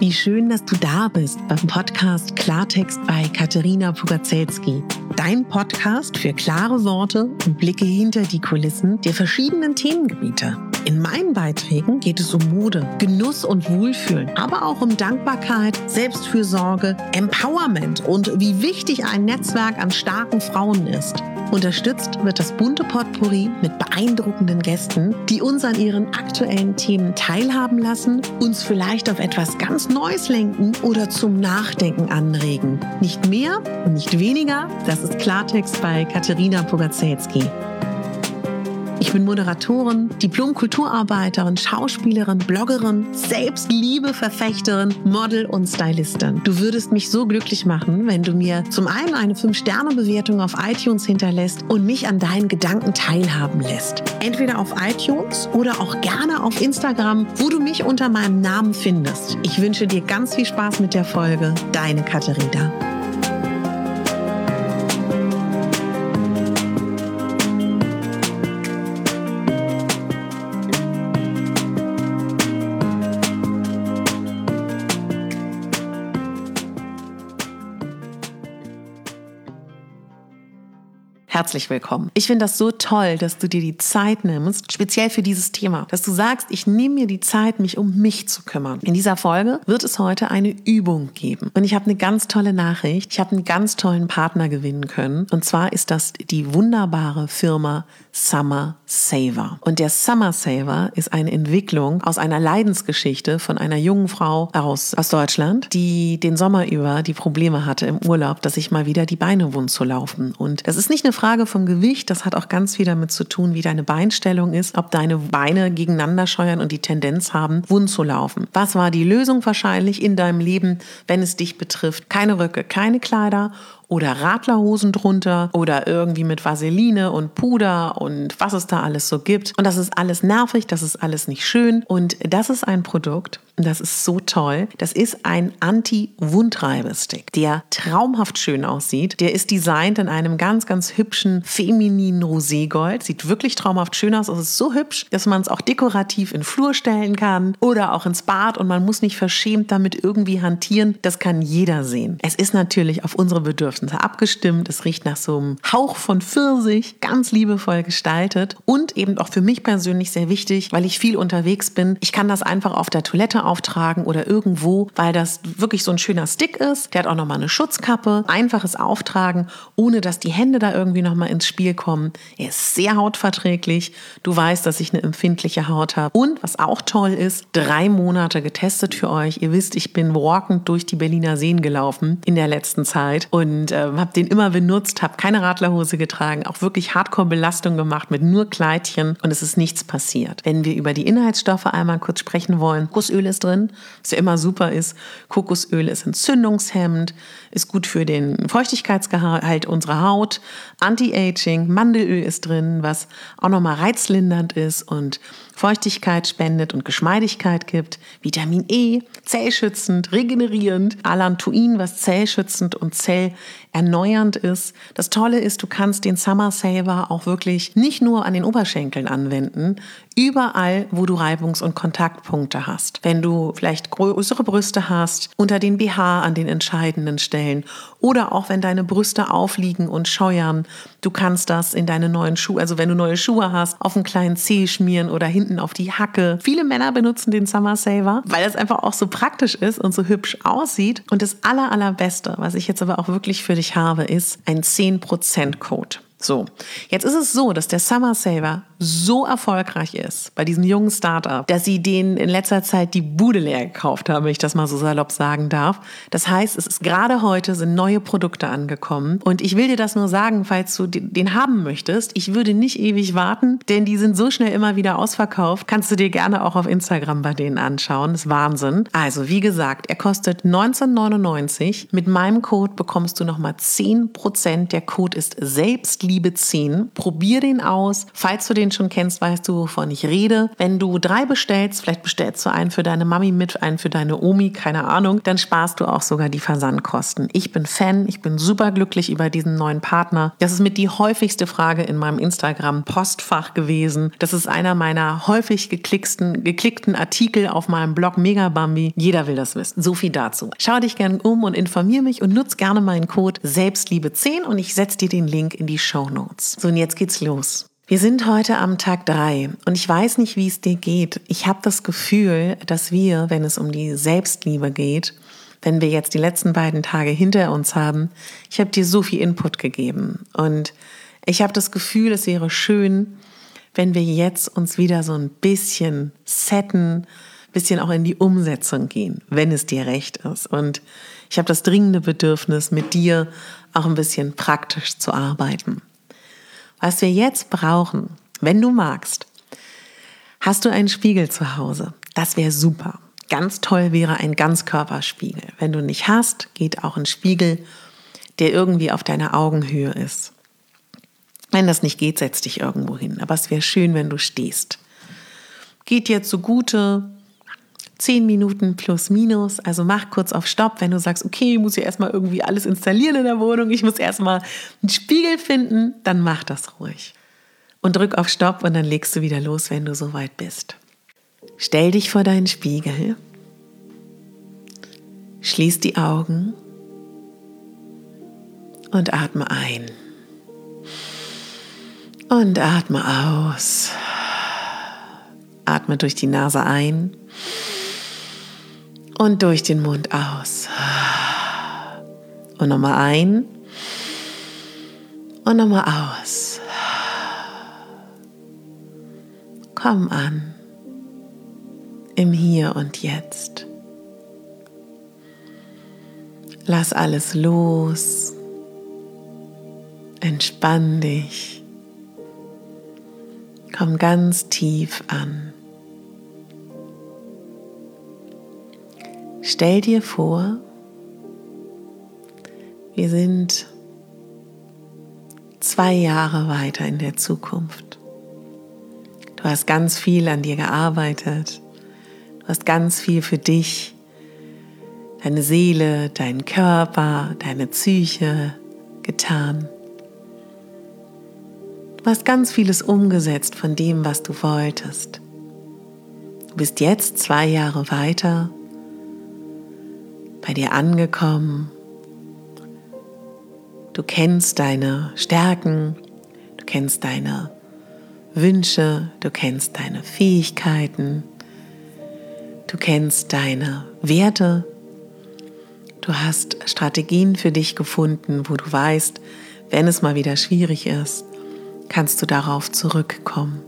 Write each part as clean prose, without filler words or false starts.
Wie schön, dass du da bist beim Podcast Klartext bei Katerina Pugacelski. Dein Podcast für klare Worte und Blicke hinter die Kulissen der verschiedenen Themengebiete. In meinen Beiträgen geht es um Mode, Genuss und Wohlfühlen, aber auch um Dankbarkeit, Selbstfürsorge, Empowerment und wie wichtig ein Netzwerk an starken Frauen ist. Unterstützt wird das bunte Potpourri mit beeindruckenden Gästen, die uns an ihren aktuellen Themen teilhaben lassen, uns vielleicht auf etwas ganz Neues lenken oder zum Nachdenken anregen. Nicht mehr und nicht weniger, das ist Klartext bei Katerina Pugacelski. Ich bin Moderatorin, Diplom-Kulturarbeiterin, Schauspielerin, Bloggerin, Selbstliebe-Verfechterin, Model und Stylistin. Du würdest mich so glücklich machen, wenn du mir zum einen eine 5-Sterne-Bewertung auf iTunes hinterlässt und mich an deinen Gedanken teilhaben lässt. Entweder auf iTunes oder auch gerne auf Instagram, wo du mich unter meinem Namen findest. Ich wünsche dir ganz viel Spaß mit der Folge. Deine Katerina. Herzlich willkommen. Ich finde das so toll, dass du dir die Zeit nimmst, speziell für dieses Thema, dass du sagst, ich nehme mir die Zeit, mich um mich zu kümmern. In dieser Folge wird es heute eine Übung geben. Und ich habe eine ganz tolle Nachricht. Ich habe einen ganz tollen Partner gewinnen können. Und zwar ist das die wunderbare Firma Summer Saver. Und der Summer Saver ist eine Entwicklung aus einer Leidensgeschichte von einer jungen Frau aus Deutschland, die den Sommer über die Probleme hatte im Urlaub, dass sich mal wieder die Beine wund zu laufen. Und das ist nicht eine Frage vom Gewicht, das hat auch ganz viel damit zu tun, wie deine Beinstellung ist, ob deine Beine gegeneinander scheuern und die Tendenz haben, wund zu laufen. Was war die Lösung wahrscheinlich in deinem Leben, wenn es dich betrifft? Keine Röcke, keine Kleider oder Radlerhosen drunter oder irgendwie mit Vaseline und Puder und was es da alles so gibt. Und das ist alles nervig, das ist alles nicht schön. Und das ist ein Produkt, und das ist so toll, das ist ein Anti-Wundreibestick, der traumhaft schön aussieht. Der ist designt in einem ganz, ganz hübschen, femininen Roségold. Sieht wirklich traumhaft schön aus. Es ist so hübsch, dass man es auch dekorativ in den Flur stellen kann oder auch ins Bad und man muss nicht verschämt damit irgendwie hantieren. Das kann jeder sehen. Es ist natürlich auf unsere Bedürfnisse abgestimmt. Es riecht nach so einem Hauch von Pfirsich, ganz liebevoll gestaltet und eben auch für mich persönlich sehr wichtig, weil ich viel unterwegs bin. Ich kann das einfach auf der Toilette auftragen oder irgendwo, weil das wirklich so ein schöner Stick ist. Der hat auch nochmal eine Schutzkappe. Einfaches Auftragen, ohne dass die Hände da irgendwie nochmal ins Spiel kommen. Er ist sehr hautverträglich. Du weißt, dass ich eine empfindliche Haut habe. Und was auch toll ist, 3 Monate getestet für euch. Ihr wisst, ich bin walkend durch die Berliner Seen gelaufen in der letzten Zeit und habe den immer benutzt, habe keine Radlerhose getragen, auch wirklich Hardcore-Belastung gemacht mit nur Kleidchen und es ist nichts passiert. Wenn wir über die Inhaltsstoffe einmal kurz sprechen wollen, Kokosöl ist drin, was ja immer super ist. Kokosöl ist entzündungshemmend, ist gut für den Feuchtigkeitsgehalt unserer Haut, Anti-Aging, Mandelöl ist drin, was auch nochmal reizlindernd ist und Feuchtigkeit spendet und Geschmeidigkeit gibt, Vitamin E, zellschützend, regenerierend, Allantoin, was zellschützend und zellerneuernd ist. Das Tolle ist, du kannst den Summer Saver auch wirklich nicht nur an den Oberschenkeln anwenden, überall, wo du Reibungs- und Kontaktpunkte hast. Wenn du vielleicht größere Brüste hast, unter den BH an den entscheidenden Stellen oder auch wenn deine Brüste aufliegen und scheuern, du kannst das in deine neuen Schuhe, also wenn du neue Schuhe hast, auf einen kleinen Zeh schmieren oder hinten auf die Hacke. Viele Männer benutzen den Summer Saver, weil es einfach auch so praktisch ist und so hübsch aussieht. Und das Allerbeste, was ich jetzt aber auch wirklich für dich habe, ist ein 10%-Code. So, jetzt ist es so, dass der Summer Saver so erfolgreich ist bei diesem jungen Startup, dass sie denen in letzter Zeit die Bude leer gekauft haben, wenn ich das mal so salopp sagen darf. Das heißt, es ist gerade heute sind neue Produkte angekommen und ich will dir das nur sagen, falls du den haben möchtest. Ich würde nicht ewig warten, denn die sind so schnell immer wieder ausverkauft. Kannst du dir gerne auch auf Instagram bei denen anschauen. Das ist Wahnsinn. Also, wie gesagt, er kostet 19,99. Mit meinem Code bekommst du nochmal 10%. Der Code ist Selbstliebe10. Probier den aus. Falls du den den schon kennst, weißt du, wovon ich rede. Wenn du 3 bestellst, vielleicht bestellst du einen für deine Mami mit, einen für deine Omi, keine Ahnung, dann sparst du auch sogar die Versandkosten. Ich bin Fan, ich bin super glücklich über diesen neuen Partner. Das ist mit die häufigste Frage in meinem Instagram-Postfach gewesen. Das ist einer meiner häufig geklickten Artikel auf meinem Blog Megabambi. Jeder will das wissen. So viel dazu. Schau dich gerne um und informiere mich und nutz gerne meinen Code Selbstliebe10 und ich setze dir den Link in die Shownotes. So, und jetzt geht's los. Wir sind heute am Tag 3 und ich weiß nicht, wie es dir geht. Ich habe das Gefühl, dass wir, wenn es um die Selbstliebe geht, wenn wir jetzt die letzten beiden Tage hinter uns haben, ich habe dir so viel Input gegeben und ich habe das Gefühl, es wäre schön, wenn wir jetzt uns wieder so ein bisschen setten, ein bisschen auch in die Umsetzung gehen, wenn es dir recht ist. Und ich habe das dringende Bedürfnis, mit dir auch ein bisschen praktisch zu arbeiten. Was wir jetzt brauchen, wenn du magst, hast du einen Spiegel zu Hause. Das wäre super. Ganz toll wäre ein Ganzkörperspiegel. Wenn du nicht hast, geht auch ein Spiegel, der irgendwie auf deiner Augenhöhe ist. Wenn das nicht geht, setz dich irgendwo hin. Aber es wäre schön, wenn du stehst. Geht jetzt so gute 10 Minuten plus minus. Also mach kurz auf Stopp, wenn du sagst, okay, ich muss ja erstmal irgendwie alles installieren in der Wohnung. Ich muss erstmal einen Spiegel finden. Dann mach das ruhig. Und drück auf Stopp und dann legst du wieder los, wenn du soweit bist. Stell dich vor deinen Spiegel. Schließ die Augen und atme ein. Und atme aus. Atme durch die Nase ein und durch den Mund aus. Und nochmal ein und nochmal aus. Komm an im Hier und Jetzt. Lass alles los. Entspann dich. Komm ganz tief an. Stell dir vor, wir sind 2 Jahre weiter in der Zukunft. Du hast ganz viel an dir gearbeitet. Du hast ganz viel für dich, deine Seele, deinen Körper, deine Psyche getan. Du hast ganz vieles umgesetzt von dem, was du wolltest. Du bist jetzt 2 Jahre weiter, bei dir angekommen. Du kennst deine Stärken, du kennst deine Wünsche, du kennst deine Fähigkeiten, du kennst deine Werte. Du hast Strategien für dich gefunden, wo du weißt, wenn es mal wieder schwierig ist, kannst du darauf zurückkommen.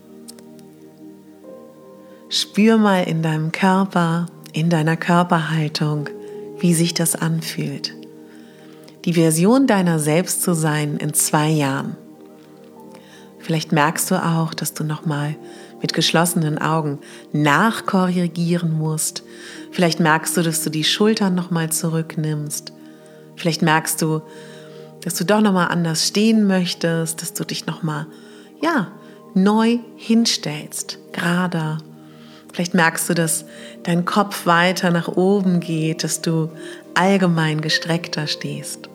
Spür mal in deinem Körper, in deiner Körperhaltung, wie sich das anfühlt. Die Version deiner selbst zu sein in 2 Jahren. Vielleicht merkst du auch, dass du nochmal mit geschlossenen Augen nachkorrigieren musst. Vielleicht merkst du, dass du die Schultern nochmal zurücknimmst. Vielleicht merkst du, dass du doch nochmal anders stehen möchtest, dass du dich nochmal, neu hinstellst, gerader. Vielleicht merkst du, dass dein Kopf weiter nach oben geht, dass du allgemein gestreckter stehst.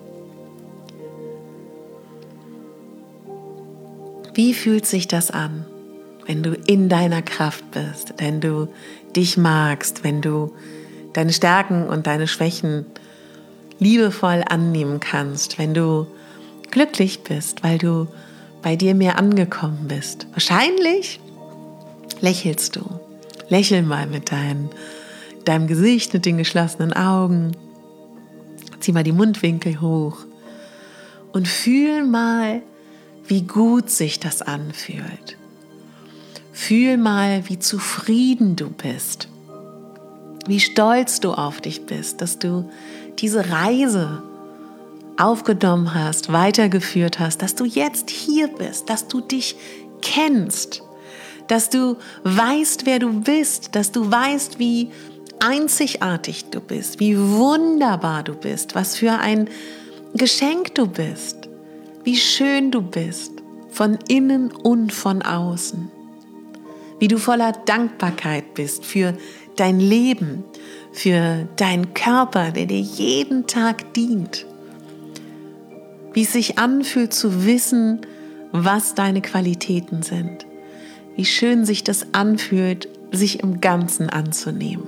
Wie fühlt sich das an, wenn du in deiner Kraft bist, wenn du dich magst, wenn du deine Stärken und deine Schwächen liebevoll annehmen kannst, wenn du glücklich bist, weil du bei dir mehr angekommen bist? Wahrscheinlich lächelst du. Lächel mal mit deinem Gesicht, mit den geschlossenen Augen. Zieh mal die Mundwinkel hoch und fühl mal, wie gut sich das anfühlt. Fühl mal, wie zufrieden du bist, wie stolz du auf dich bist, dass du diese Reise aufgenommen hast, weitergeführt hast, dass du jetzt hier bist, dass du dich kennst, dass du weißt, wer du bist, dass du weißt, wie einzigartig du bist, wie wunderbar du bist, was für ein Geschenk du bist, wie schön du bist, von innen und von außen. Wie du voller Dankbarkeit bist für dein Leben, für deinen Körper, der dir jeden Tag dient. Wie es sich anfühlt zu wissen, was deine Qualitäten sind. Wie schön sich das anfühlt, sich im Ganzen anzunehmen.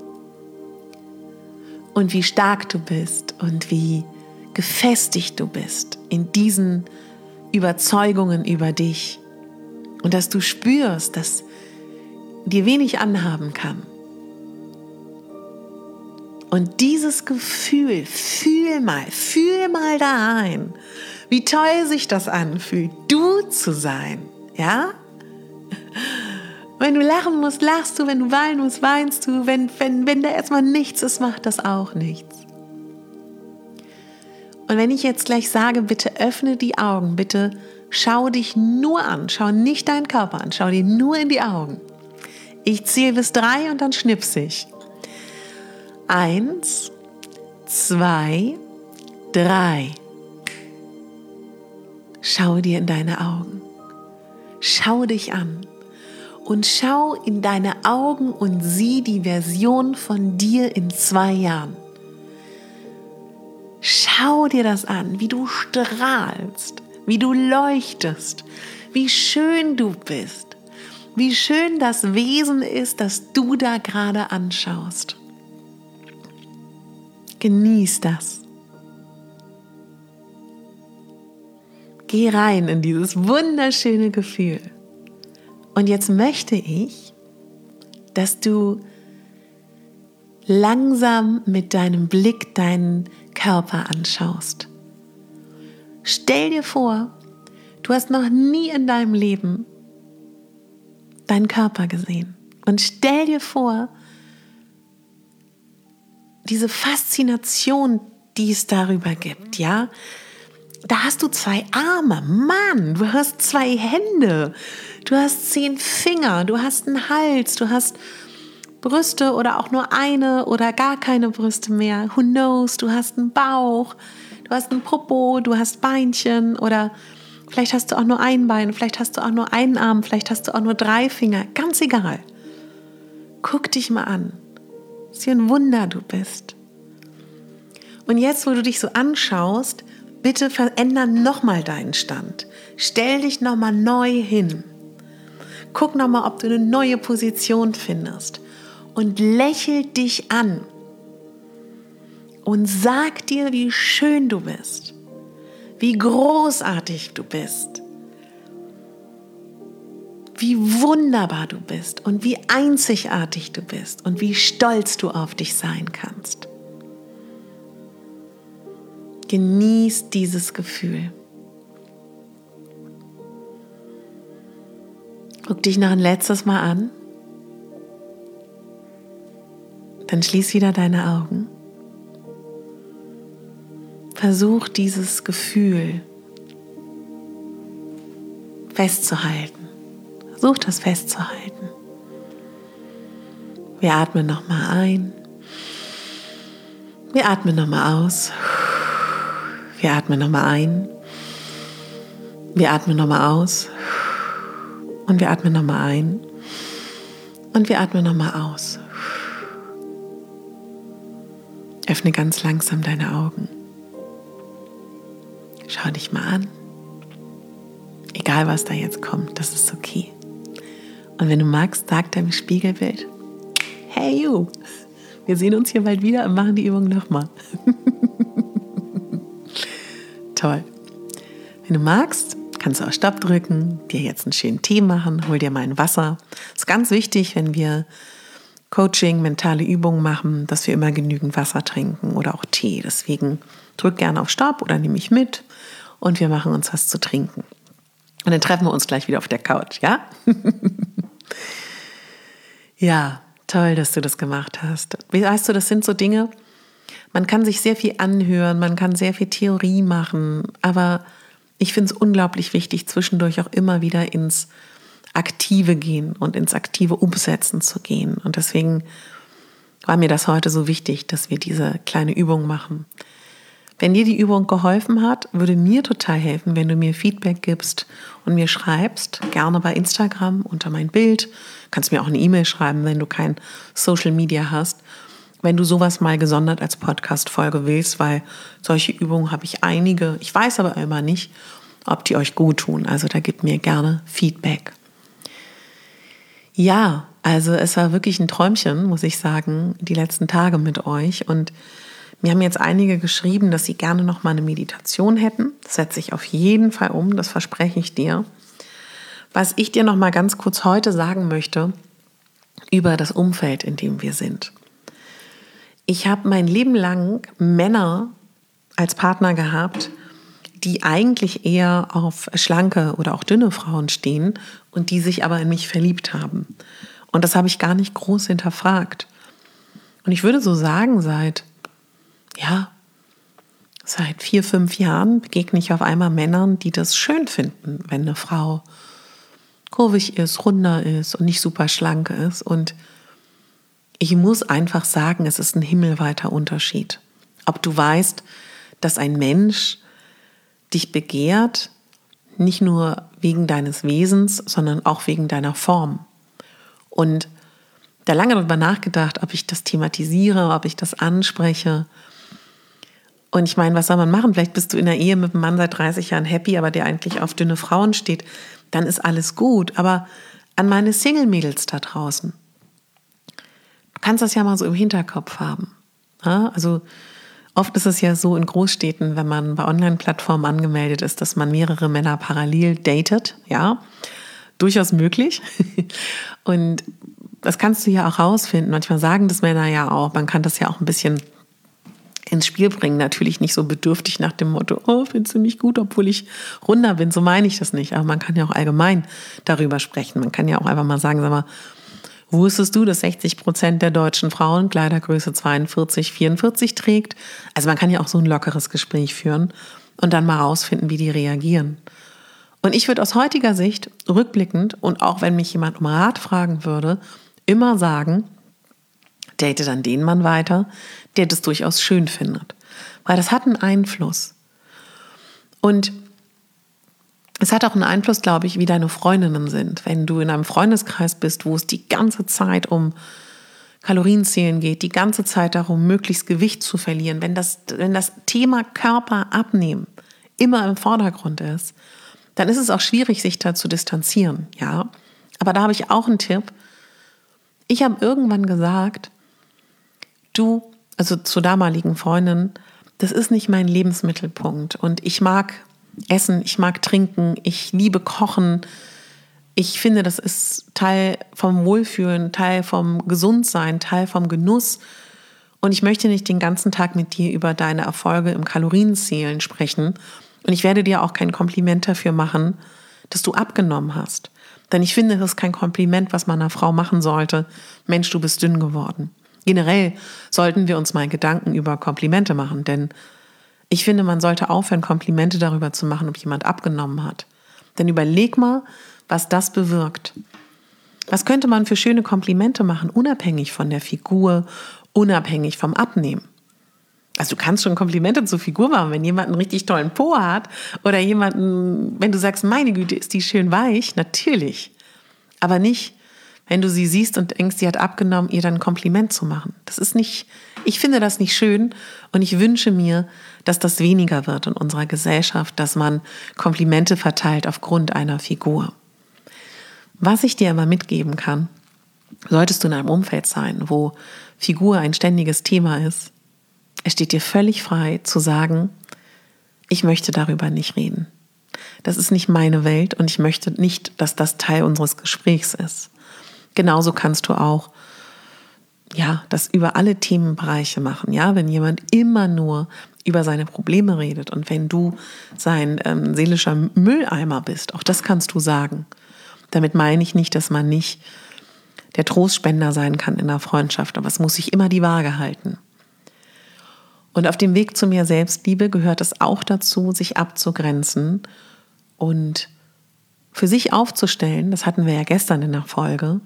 Und wie stark du bist und wie gefestigt du bist in diesen Überzeugungen über dich. Und dass du spürst, dass dir wenig anhaben kann. Und dieses Gefühl, fühl mal da rein, wie toll sich das anfühlt, du zu sein, ja? Wenn du lachen musst, lachst du, wenn du weinen musst, weinst du, wenn da erstmal nichts ist, macht das auch nichts. Und wenn ich jetzt gleich sage, bitte öffne die Augen, bitte schau dich nur an, schau nicht deinen Körper an, schau dir nur in die Augen. Ich zähle bis 3 und dann schnipse ich. 1, 2, 3. Schau dir in deine Augen. Schau dich an. Und schau in deine Augen und sieh die Version von dir in 2 Jahren. Schau dir das an, wie du strahlst, wie du leuchtest, wie schön du bist, wie schön das Wesen ist, das du da gerade anschaust. Genieß das. Geh rein in dieses wunderschöne Gefühl. Und jetzt möchte ich, dass du langsam mit deinem Blick deinen Körper anschaust. Stell dir vor, du hast noch nie in deinem Leben deinen Körper gesehen. Und stell dir vor, diese Faszination, die es darüber gibt, ja? Da hast du 2 Arme, Mann, du hast 2 Hände, du hast 10 Finger, du hast einen Hals, du hast Brüste oder auch nur eine oder gar keine Brüste mehr. Who knows, du hast einen Bauch, du hast einen Popo, du hast Beinchen oder vielleicht hast du auch nur ein Bein, vielleicht hast du auch nur einen Arm, vielleicht hast du auch nur 3 Finger, ganz egal. Guck dich mal an, was für ein Wunder du bist. Und jetzt, wo du dich so anschaust, bitte veränder nochmal deinen Stand. Stell dich nochmal neu hin. Guck nochmal, ob du eine neue Position findest. Und lächel dich an. Und sag dir, wie schön du bist. Wie großartig du bist. Wie wunderbar du bist. Und wie einzigartig du bist. Und wie stolz du auf dich sein kannst. Genieß dieses Gefühl. Guck dich noch ein letztes Mal an. Dann schließ wieder deine Augen. Versuch dieses Gefühl festzuhalten. Versuch das festzuhalten. Wir atmen nochmal ein. Wir atmen nochmal aus. Wir atmen nochmal ein. Wir atmen nochmal aus. Und wir atmen nochmal ein. Und wir atmen nochmal aus. Öffne ganz langsam deine Augen. Schau dich mal an. Egal, was da jetzt kommt, das ist okay. Und wenn du magst, sag deinem Spiegelbild: Hey you, wir sehen uns hier bald wieder und machen die Übung nochmal. Toll. Wenn du magst, kannst du auch Stopp drücken, dir jetzt einen schönen Tee machen, hol dir mal ein Wasser. Das ist ganz wichtig, wenn wir Coaching, mentale Übungen machen, dass wir immer genügend Wasser trinken oder auch Tee. Deswegen drück gerne auf Stopp oder nimm mich mit und wir machen uns was zu trinken. Und dann treffen wir uns gleich wieder auf der Couch, ja? Ja, toll, dass du das gemacht hast. Weißt du, das sind so Dinge, man kann sich sehr viel anhören, man kann sehr viel Theorie machen, aber ich finde es unglaublich wichtig, zwischendurch auch immer wieder ins Aktive gehen und ins aktive Umsetzen zu gehen. Und deswegen war mir das heute so wichtig, dass wir diese kleine Übung machen. Wenn dir die Übung geholfen hat, würde mir total helfen, wenn du mir Feedback gibst und mir schreibst, gerne bei Instagram unter mein Bild. Kannst mir auch eine E-Mail schreiben, wenn du kein Social Media hast. Wenn du sowas mal gesondert als Podcast-Folge willst, weil solche Übungen habe ich einige. Ich weiß aber immer nicht, ob die euch gut tun. Also da gib mir gerne Feedback. Ja, also es war wirklich ein Träumchen, muss ich sagen, die letzten Tage mit euch. Und mir haben jetzt einige geschrieben, dass sie gerne noch mal eine Meditation hätten. Das setze ich auf jeden Fall um, das verspreche ich dir. Was ich dir noch mal ganz kurz heute sagen möchte über das Umfeld, in dem wir sind. Ich habe mein Leben lang Männer als Partner gehabt, die eigentlich eher auf schlanke oder auch dünne Frauen stehen und die sich aber in mich verliebt haben. Und das habe ich gar nicht groß hinterfragt. Und ich würde so sagen, seit 4, 5 Jahren begegne ich auf einmal Männern, die das schön finden, wenn eine Frau kurvig ist, runder ist und nicht super schlank ist. Und ich muss einfach sagen, es ist ein himmelweiter Unterschied. Ob du weißt, dass ein Mensch dich begehrt, nicht nur wegen deines Wesens, sondern auch wegen deiner Form. Und da lange darüber nachgedacht, ob ich das thematisiere, ob ich das anspreche. Und ich meine, was soll man machen? Vielleicht bist du in der Ehe mit einem Mann seit 30 Jahren happy, aber der eigentlich auf dünne Frauen steht. Dann ist alles gut. Aber an meine Single-Mädels da draußen, du kannst das ja mal so im Hinterkopf haben. Ja? Also oft ist es ja so in Großstädten, wenn man bei Online-Plattformen angemeldet ist, dass man mehrere Männer parallel datet. Ja, durchaus möglich. Und das kannst du ja auch rausfinden. Manchmal sagen das Männer ja auch. Man kann das ja auch ein bisschen ins Spiel bringen. Natürlich nicht so bedürftig nach dem Motto, oh, findest du mich gut, obwohl ich runder bin. So meine ich das nicht. Aber man kann ja auch allgemein darüber sprechen. Man kann ja auch einfach mal sagen, sag mal, wusstest du, dass 60% der deutschen Frauen Kleidergröße 42, 44 trägt? Also man kann ja auch so ein lockeres Gespräch führen und dann mal rausfinden, wie die reagieren. Und ich würde aus heutiger Sicht rückblickend und auch wenn mich jemand um Rat fragen würde, immer sagen, date dann den Mann weiter, der das durchaus schön findet. Weil das hat einen Einfluss. Und es hat auch einen Einfluss, glaube ich, wie deine Freundinnen sind. Wenn du in einem Freundeskreis bist, wo es die ganze Zeit um Kalorienzählen geht, die ganze Zeit darum, möglichst Gewicht zu verlieren, wenn das Thema Körper abnehmen immer im Vordergrund ist, dann ist es auch schwierig, sich da zu distanzieren. Ja? Aber da habe ich auch einen Tipp. Ich habe irgendwann gesagt, also zur damaligen Freundin, das ist nicht mein Lebensmittelpunkt und ich mag Essen, ich mag Trinken, ich liebe Kochen. Ich finde, das ist Teil vom Wohlfühlen, Teil vom Gesundsein, Teil vom Genuss. Und ich möchte nicht den ganzen Tag mit dir über deine Erfolge im Kalorienzählen sprechen. Und ich werde dir auch kein Kompliment dafür machen, dass du abgenommen hast. Denn ich finde, das ist kein Kompliment, was man einer Frau machen sollte. Mensch, du bist dünn geworden. Generell sollten wir uns mal Gedanken über Komplimente machen, denn ich finde, man sollte aufhören, Komplimente darüber zu machen, ob jemand abgenommen hat. Denn überleg mal, was das bewirkt. Was könnte man für schöne Komplimente machen, unabhängig von der Figur, unabhängig vom Abnehmen? Also du kannst schon Komplimente zur Figur machen, wenn jemand einen richtig tollen Po hat oder jemanden, wenn du sagst, meine Güte, ist die schön weich, natürlich. Aber nicht, wenn du sie siehst und denkst, sie hat abgenommen, ihr dann ein Kompliment zu machen. Das ist nicht, ich finde das nicht schön und ich wünsche mir, dass das weniger wird in unserer Gesellschaft, dass man Komplimente verteilt aufgrund einer Figur. Was ich dir aber mitgeben kann, solltest du in einem Umfeld sein, wo Figur ein ständiges Thema ist, es steht dir völlig frei zu sagen, ich möchte darüber nicht reden. Das ist nicht meine Welt und ich möchte nicht, dass das Teil unseres Gesprächs ist. Genauso kannst du auch das über alle Themenbereiche machen. Ja, wenn jemand immer nur über seine Probleme redet und wenn du sein seelischer Mülleimer bist, auch das kannst du sagen. Damit meine ich nicht, dass man nicht der Trostspender sein kann in einer Freundschaft, aber es muss sich immer die Waage halten. Und auf dem Weg zu mehr Selbstliebe gehört es auch dazu, sich abzugrenzen und für sich aufzustellen, das hatten wir ja gestern in der Folge,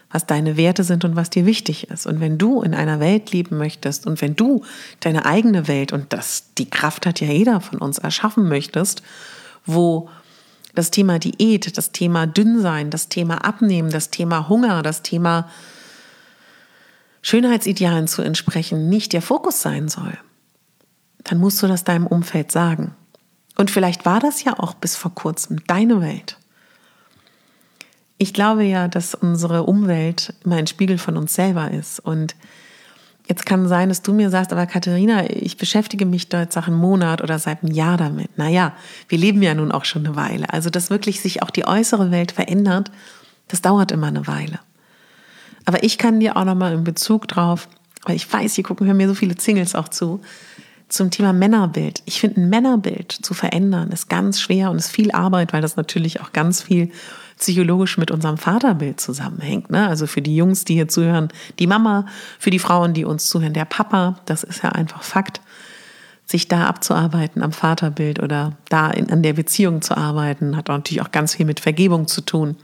was deine Werte sind und was dir wichtig ist. Und wenn du in einer Welt leben möchtest und wenn du deine eigene Welt, und die Kraft hat ja jeder von uns, erschaffen möchtest, wo das Thema Diät, das Thema Dünnsein, das Thema Abnehmen, das Thema Hunger, das Thema Schönheitsidealen zu entsprechen nicht der Fokus sein soll, dann musst du das deinem Umfeld sagen. Und vielleicht war das ja auch bis vor kurzem deine Welt. Ich glaube ja, dass unsere Umwelt immer ein Spiegel von uns selber ist. Und jetzt kann sein, dass du mir sagst, aber Katharina, ich beschäftige mich da jetzt seit einem Monat oder seit einem Jahr damit. Naja, wir leben ja nun auch schon eine Weile. Also, dass wirklich sich auch die äußere Welt verändert, das dauert immer eine Weile. Aber ich kann dir auch nochmal in Bezug drauf, weil ich weiß, hier hören mir so viele Singles auch zu, zum Thema Männerbild. Ich finde, ein Männerbild zu verändern ist ganz schwer und ist viel Arbeit, weil das natürlich auch ganz viel psychologisch mit unserem Vaterbild zusammenhängt. Ne? Also für die Jungs, die hier zuhören, die Mama, für die Frauen, die uns zuhören, der Papa. Das ist ja einfach Fakt, sich da abzuarbeiten am Vaterbild oder da an der Beziehung zu arbeiten, hat auch natürlich auch ganz viel mit Vergebung zu tun.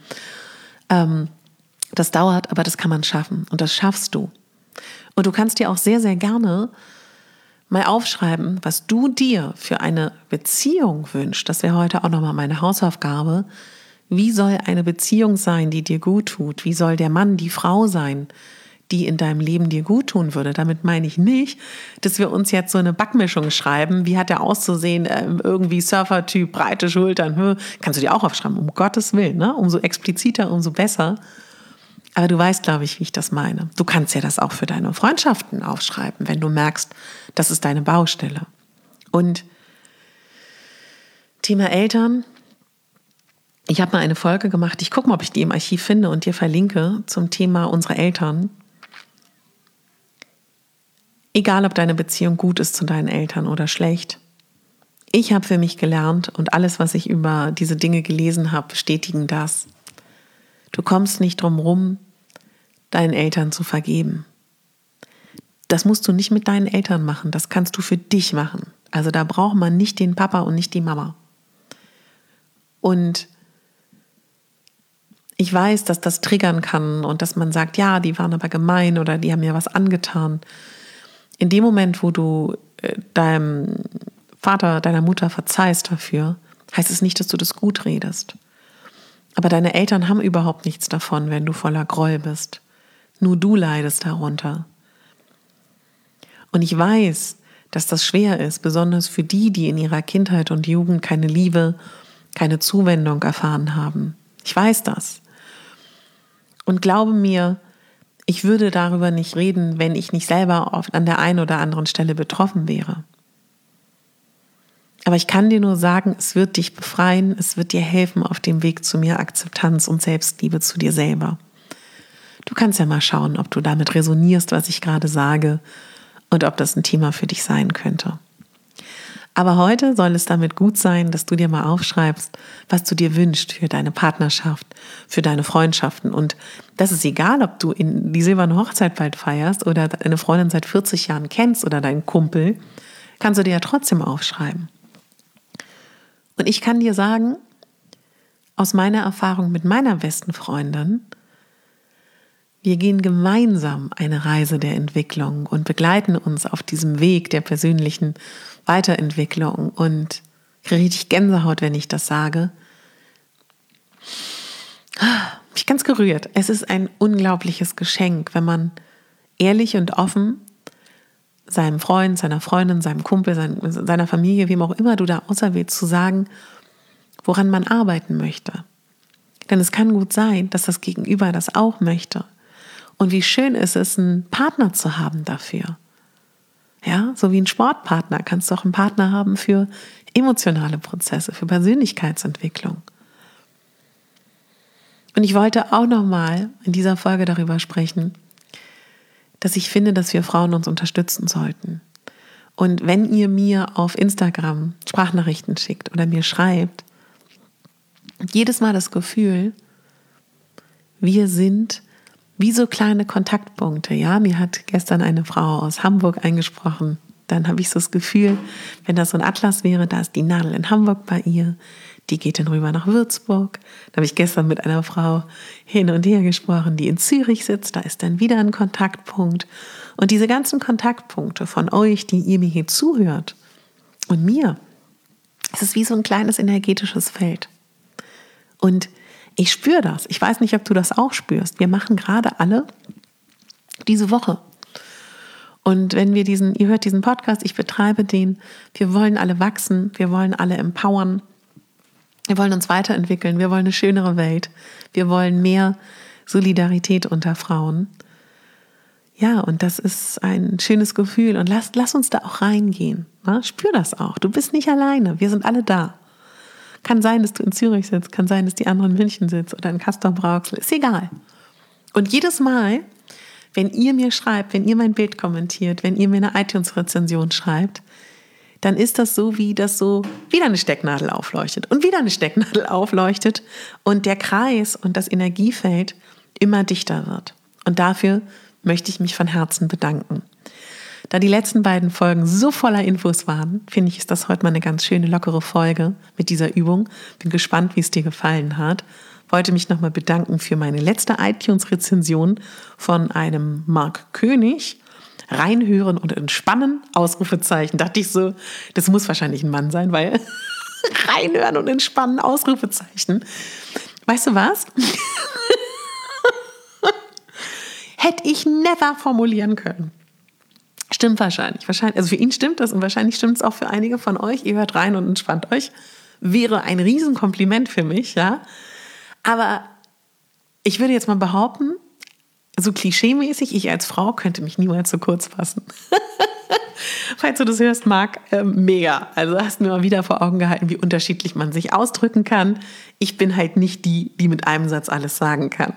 Das dauert, aber das kann man schaffen und das schaffst du. Und du kannst dir auch sehr, sehr gerne mal aufschreiben, was du dir für eine Beziehung wünschst. Das wäre heute auch nochmal meine Hausaufgabe. Wie soll eine Beziehung sein, die dir gut tut? Wie soll der Mann, die Frau sein, die in deinem Leben dir gut tun würde? Damit meine ich nicht, dass wir uns jetzt so eine Backmischung schreiben. Wie hat der auszusehen? Irgendwie Surfer-Typ, breite Schultern. Kannst du dir auch aufschreiben, um Gottes Willen. Ne? Umso expliziter, umso besser. Aber du weißt, glaube ich, wie ich das meine. Du kannst ja das auch für deine Freundschaften aufschreiben, wenn du merkst, das ist deine Baustelle. Und Thema Eltern. Ich habe mal eine Folge gemacht, ich gucke mal, ob ich die im Archiv finde und dir verlinke zum Thema unsere Eltern. Egal, ob deine Beziehung gut ist zu deinen Eltern oder schlecht. Ich habe für mich gelernt und alles, was ich über diese Dinge gelesen habe, bestätigen das. Du kommst nicht drum rum, deinen Eltern zu vergeben. Das musst du nicht mit deinen Eltern machen, das kannst du für dich machen. Also da braucht man nicht den Papa und nicht die Mama. Und ich weiß, dass das triggern kann und dass man sagt, ja, die waren aber gemein oder die haben mir was angetan. In dem Moment, wo du deinem Vater, deiner Mutter verzeihst dafür, heißt es nicht, dass du das gut redest. Aber deine Eltern haben überhaupt nichts davon, wenn du voller Groll bist. Nur du leidest darunter. Und ich weiß, dass das schwer ist, besonders für die, die in ihrer Kindheit und Jugend keine Liebe, keine Zuwendung erfahren haben. Ich weiß das. Und glaube mir, ich würde darüber nicht reden, wenn ich nicht selber an der einen oder anderen Stelle betroffen wäre. Aber ich kann dir nur sagen, es wird dich befreien, es wird dir helfen auf dem Weg zu mehr Akzeptanz und Selbstliebe zu dir selber. Du kannst ja mal schauen, ob du damit resonierst, was ich gerade sage und ob das ein Thema für dich sein könnte. Aber heute soll es damit gut sein, dass du dir mal aufschreibst, was du dir wünschst für deine Partnerschaft, für deine Freundschaften. Und das ist egal, ob du in die silberne Hochzeit bald feierst oder deine Freundin seit 40 Jahren kennst oder deinen Kumpel, kannst du dir ja trotzdem aufschreiben. Und ich kann dir sagen, aus meiner Erfahrung mit meiner besten Freundin, wir gehen gemeinsam eine Reise der Entwicklung und begleiten uns auf diesem Weg der persönlichen Weiterentwicklung und kriege richtig Gänsehaut, wenn ich das sage. Bin ich ganz gerührt. Es ist ein unglaubliches Geschenk, wenn man ehrlich und offen seinem Freund, seiner Freundin, seinem Kumpel, seiner Familie, wem auch immer du da auserwählst, zu sagen, woran man arbeiten möchte. Denn es kann gut sein, dass das Gegenüber das auch möchte. Und wie schön ist es, einen Partner zu haben dafür. Ja, so wie ein Sportpartner kannst du auch einen Partner haben für emotionale Prozesse, für Persönlichkeitsentwicklung. Und ich wollte auch nochmal in dieser Folge darüber sprechen, dass ich finde, dass wir Frauen uns unterstützen sollten. Und wenn ihr mir auf Instagram Sprachnachrichten schickt oder mir schreibt, jedes Mal das Gefühl, wir sind wie so kleine Kontaktpunkte. Ja, mir hat gestern eine Frau aus Hamburg eingesprochen. Dann habe ich so das Gefühl, wenn das so ein Atlas wäre, da ist die Nadel in Hamburg bei ihr, die geht dann rüber nach Würzburg. Da habe ich gestern mit einer Frau hin und her gesprochen, die in Zürich sitzt. Da ist dann wieder ein Kontaktpunkt. Und diese ganzen Kontaktpunkte von euch, die ihr mir hier zuhört und mir, es ist wie so ein kleines energetisches Feld. Und ich spüre das. Ich weiß nicht, ob du das auch spürst. Wir machen gerade alle diese Woche. Und wenn wir ihr hört diesen Podcast, ich betreibe den, wir wollen alle wachsen, wir wollen alle empowern, wir wollen uns weiterentwickeln, wir wollen eine schönere Welt, wir wollen mehr Solidarität unter Frauen. Ja, und das ist ein schönes Gefühl und lass uns da auch reingehen. Ne? Spür das auch, du bist nicht alleine, wir sind alle da. Kann sein, dass du in Zürich sitzt, kann sein, dass die andere in München sitzt oder in Castrop-Rauxel, ist egal. Und jedes Mal, wenn ihr mir schreibt, wenn ihr mein Bild kommentiert, wenn ihr mir eine iTunes-Rezension schreibt, dann ist das so, wie das so wieder eine Stecknadel aufleuchtet und wieder eine Stecknadel aufleuchtet und der Kreis und das Energiefeld immer dichter wird. Und dafür möchte ich mich von Herzen bedanken. Da die letzten beiden Folgen so voller Infos waren, finde ich, ist das heute mal eine ganz schöne, lockere Folge mit dieser Übung. Bin gespannt, wie es dir gefallen hat. Wollte mich nochmal bedanken für meine letzte iTunes-Rezension von einem Marc König. Reinhören und entspannen, Ausrufezeichen. Dachte ich so, das muss wahrscheinlich ein Mann sein, weil reinhören und entspannen, Ausrufezeichen. Weißt du was? Hätte ich never formulieren können. Stimmt wahrscheinlich. Also für ihn stimmt das und wahrscheinlich stimmt es auch für einige von euch. Ihr hört rein und entspannt euch. Wäre ein Riesenkompliment für mich, ja. Aber ich würde jetzt mal behaupten, so klischeemäßig, ich als Frau könnte mich niemals so kurz fassen. Falls du das hörst, Marc, mega. Also hast du mir mal wieder vor Augen gehalten, wie unterschiedlich man sich ausdrücken kann. Ich bin halt nicht die mit einem Satz alles sagen kann.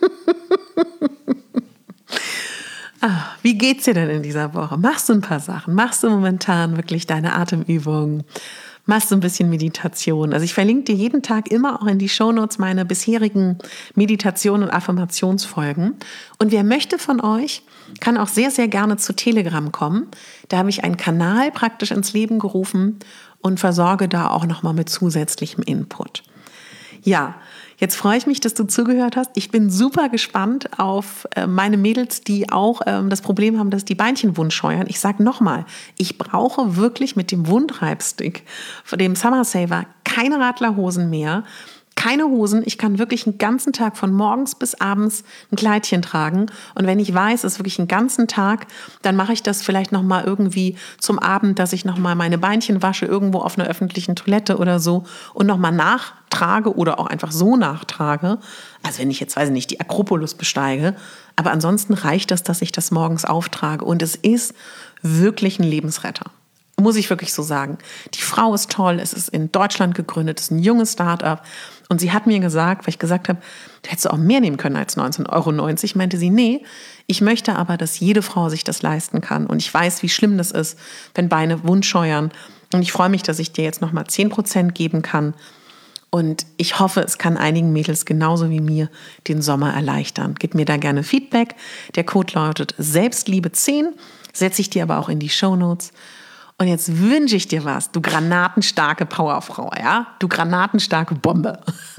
Wie geht's dir denn in dieser Woche? Machst du ein paar Sachen? Machst du momentan wirklich deine Atemübungen? Machst du ein bisschen Meditation? Also ich verlinke dir jeden Tag immer auch in die Shownotes meine bisherigen Meditationen und Affirmationsfolgen. Und wer möchte von euch, kann auch sehr, sehr gerne zu Telegram kommen. Da habe ich einen Kanal praktisch ins Leben gerufen und versorge da auch nochmal mit zusätzlichem Input. Ja, jetzt freue ich mich, dass du zugehört hast. Ich bin super gespannt auf meine Mädels, die auch das Problem haben, dass die Beinchen wund scheuern. Ich sage nochmal, ich brauche wirklich mit dem Wundreibstick, dem Summer Saver, keine Radlerhosen mehr. Keine Hosen, ich kann wirklich einen ganzen Tag von morgens bis abends ein Kleidchen tragen und wenn ich weiß, es ist wirklich einen ganzen Tag, dann mache ich das vielleicht nochmal irgendwie zum Abend, dass ich nochmal meine Beinchen wasche, irgendwo auf einer öffentlichen Toilette oder so und nochmal nachtrage oder auch einfach so nachtrage. Also wenn ich jetzt, weiß ich nicht, die Akropolis besteige, aber ansonsten reicht das, dass ich das morgens auftrage und es ist wirklich ein Lebensretter. Muss ich wirklich so sagen. Die Frau ist toll, es ist in Deutschland gegründet, es ist ein junges Start-up. Und sie hat mir gesagt, weil ich gesagt habe, du hättest auch mehr nehmen können als 19,90 €, meinte sie, nee, ich möchte aber, dass jede Frau sich das leisten kann. Und ich weiß, wie schlimm das ist, wenn Beine wund scheuern. Und ich freue mich, dass ich dir jetzt nochmal 10% geben kann. Und ich hoffe, es kann einigen Mädels genauso wie mir den Sommer erleichtern. Gib mir da gerne Feedback. Der Code lautet Selbstliebe10, setze ich dir aber auch in die Shownotes. Und jetzt wünsche ich dir was, du granatenstarke Powerfrau, ja? Du granatenstarke Bombe.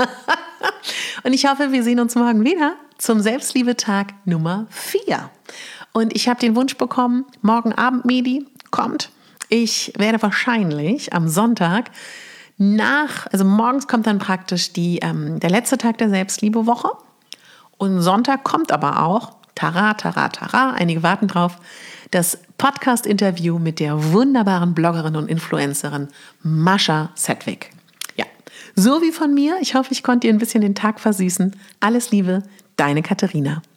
Und ich hoffe, wir sehen uns morgen wieder zum Selbstliebetag Nummer 4. Und ich habe den Wunsch bekommen, morgen Abend, Medi, kommt. Ich werde wahrscheinlich am Sonntag also morgens kommt dann praktisch der letzte Tag der Selbstliebewoche. Und Sonntag kommt aber auch, einige warten drauf, das Podcast-Interview mit der wunderbaren Bloggerin und Influencerin Mascha Sedgwick. Ja, so wie von mir. Ich hoffe, ich konnte dir ein bisschen den Tag versüßen. Alles Liebe, deine Katharina.